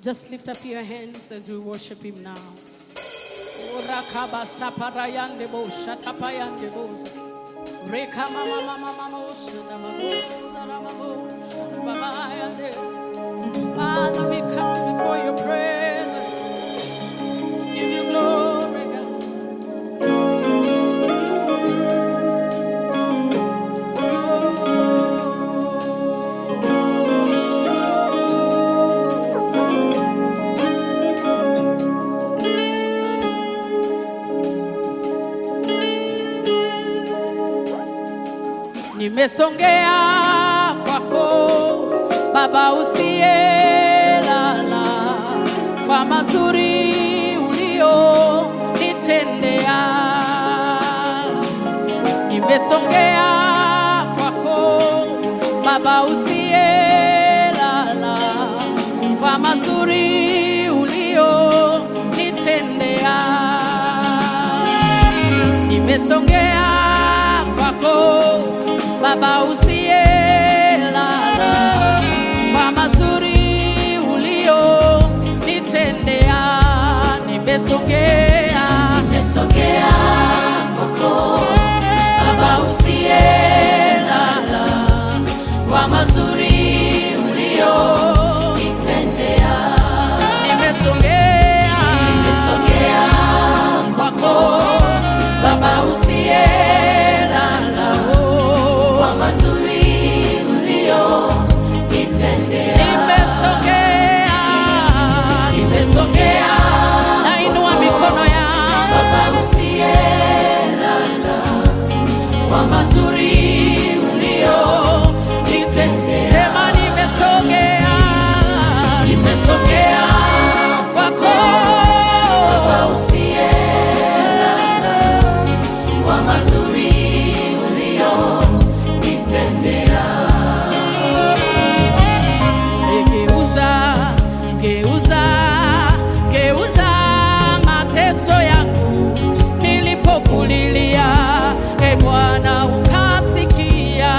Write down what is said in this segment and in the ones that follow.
Just lift up your hands as we worship him now. Rakaba saparayande bo shatapayande bo. Reka mama mama mama Father, we come before your presence. Give you glory, God. Nimesongea kwako Baba usiyelala, kwa mazuri ulio nitendea. Nimesongea kwako Baba usiyelala, kwa mazuri ulio nitendea. Nimesongea kwako Baba usiyelala, kwa mazuri ulio nitendea. Nimesongea kwako Baba usiyelala, kwa mazuri ulio nitendea. Nimesongea kwako Baba usiyelala, kwa mazuri ulio nitendea. Nimesongea, nainua mikono yangu Baba usiyelala, kwa mazuri ulio nitendea. Sema nimesongea kwako Baba usiyelala, kwa mazuri ulio nitendea. Geuza mateso yangu nilipokulilia, e Bwana ukasikia.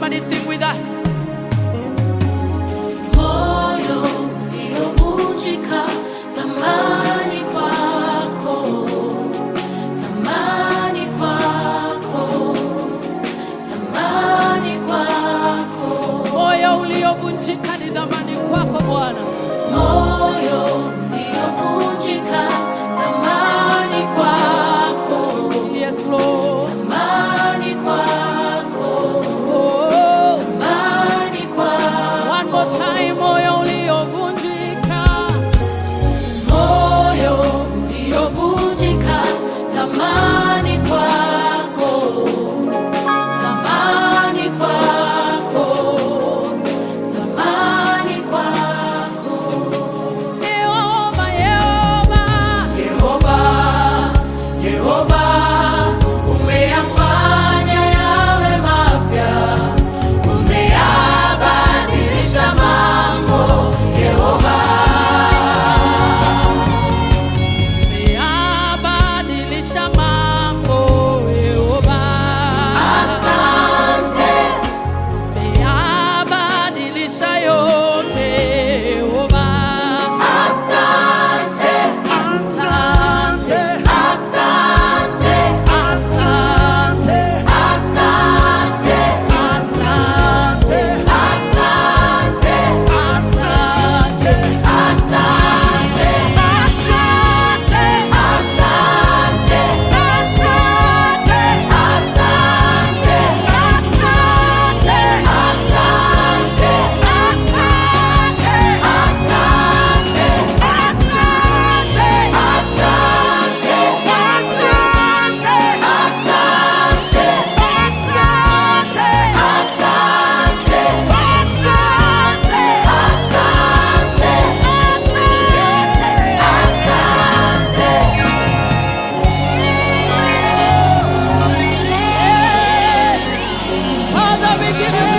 Somebody sing with us. Moyo uliovunjika, thamani kwako, thamani kwako, thamani kwako. Moyo uliovunjika ni thamani kwako Bwana. Moyo uliovunjika, thamani kwako. Yes Lord. Thamani kwako. Oh. Thamani kwako. One more time, moyo uliovunjika. Moyo uliovunjika, thamani kwako. Thamani kwako. Thamani kwako. Yehova, Yehova. Yehova, Yehova, umeyafanya yawe mapya, umeyabadilisha mambo. Yehova, Umeyabadilisha mambo, Yehova. asante, Umeyabadilisha yote, Yehova. asante, Asante, asante, asante, asante, asante, asante, asante, asante, asante, Father, we give you